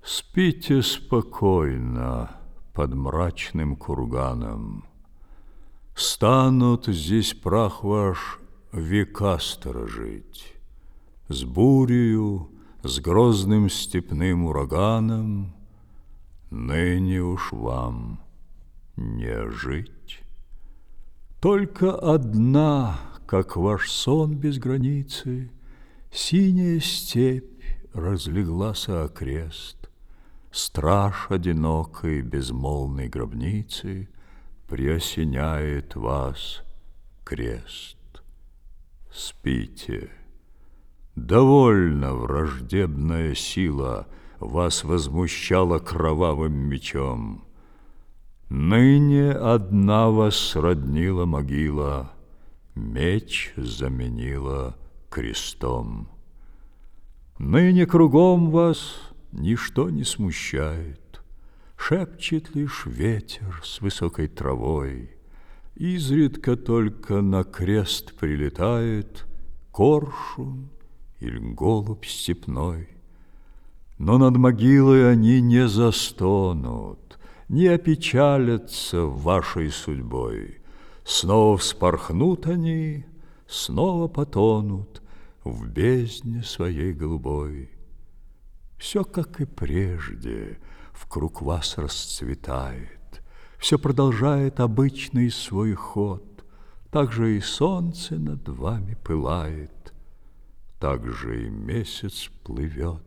Спите спокойно под мрачным курганом. Станут здесь прах ваш века сторожить. С бурею, с грозным степным ураганом ныне уж вам не жить. Только одна, как ваш сон без границы, синяя степь разлеглася окрест. Страж одинокой безмолвной гробницы приосеняет вас крест. Спите. Довольно враждебная сила вас возмущала кровавым мечом. Ныне одна вас сроднила могила, меч заменила крестом. Ныне кругом вас ничто не смущает, шепчет лишь ветер с высокой травой, изредка только на крест прилетает коршун или голубь степной. Но над могилой они не застонут, не опечалятся вашей судьбой. Снова вспорхнут они, снова потонут в бездне своей голубой. Все, как и прежде, вкруг вас расцветает, все продолжает обычный свой ход. Так же и солнце над вами пылает, так же и месяц плывет.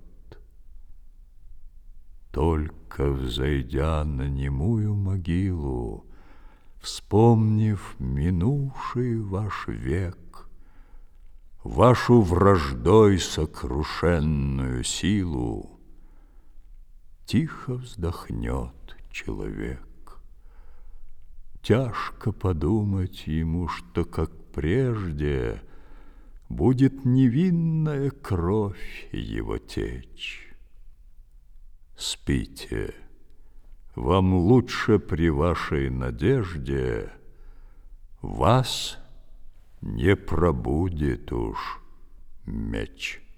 Только взойдя на немую могилу, вспомнив минувший ваш век, вашу враждой сокрушенную силу, тихо вздохнет человек. Тяжко подумать ему, что, как прежде, будет невинная кровь его течь. Спите, вам лучше при вашей надежде, вас не пробудит уж меч.